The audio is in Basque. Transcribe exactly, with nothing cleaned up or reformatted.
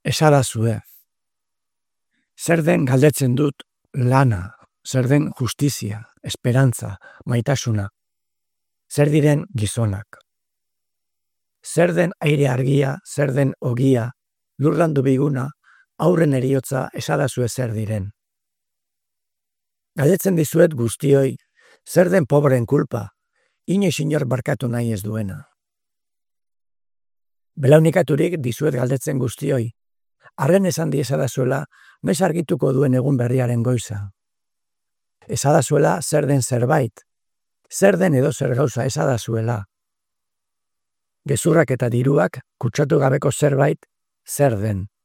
Esadazue. Zer den galdetzen dut lana, zer den justizia, esperantza, maitasuna, zer diren gizonak. Zer den aire argia, zer den ogia, lurrandu biguna, aurren eriotza esadazue zer diren. Galdetzen dizuet guztioi, zer den pobreen kulpa, inoiz inor barkatu nahi ez duena. Belaunikaturik dizuet galdetzen guztioi, arren esan di esadazuela, noiz argituko duen egun berriaren goiza. Esadazuela zer den zerbait, zer den edo zer gauza esadazuela. Gezurrak eta diruak kutsatu gabeko zerbait, zer den.